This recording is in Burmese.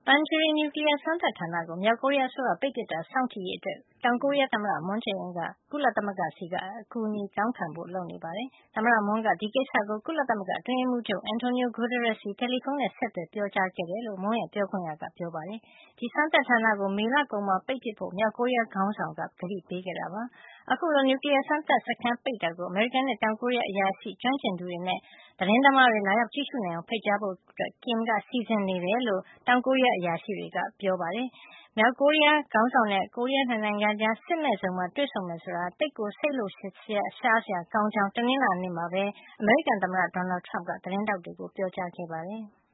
ပန်ဂျီရီ နျူကလီးယား စမ်းသပ်ဌာနကို မြောက်ကိုရီးယား အစိုးရက ပိတ်ပစ်တာ စောင့်ကြည့်ရေးအတွက် တောင်ကိုရီးယား သမ္မတ Moon Jae-in က ကုလသမဂ္ဂဆီ အကူအညီတောင်းခံဖို့ လုပ်နေပါတယ်။ သမ္မတ Moon က ဒီကိစ္စကို ကုလသမဂ္ဂ အတွင်းရေးမှူးချုပ် Antonio Guterres ဆီ တယ်လီဖုန်းနဲ့ ဆက်သွယ် ပြောကြားခဲ့တယ်လို့ Moon ရဲ့ ပြောခွင့်ရက ပြောပါတယ်။ ဒီစမ်းသပ်ဌာနကို မေလကုန်မှာ ပိတ်ပစ်ဖို့ မြောက်ကိုရီးယား ခေါင်းဆောင်က ကတိပေးခဲ့တာပါ။ အခုလို နျူကလီးယား စမ်းသပ်စခန်းပိတ်တာကို အမေရိကန်နဲ့ တောင်ကိုရီးယား အရာရှိ၊ ကျွမ်းကျင်သူတွေနဲ့ သတင်းသမားတွေ လာရောက်ကြည့်ရှုနိုင်အောင် ဖိတ်ကြားဖို့ Kim က စီစဉ်နေတယ်လို့ တောင်ကိုရီးယား အရာရှိတွေက ပြောပါတယ်။ မြောက်ကိုရီးယား ခေါင်းဆောင်နဲ့ ကိုရီးယား ၂ နိုင်ငံကြား စစ်မဲ့ဇုံမှာ တွေ့ဆုံမယ်ဆိုတာ သိပ်ကို စိတ်လှုပ်ရှားစရာ ကောင်းကြောင်း တနင်္လာနေ့မှာပဲ အမေရိကန်သမ္မတ Donald Trump က သတင်းထောက်တွေကို ပြောကြားခဲ့ပါတယ်။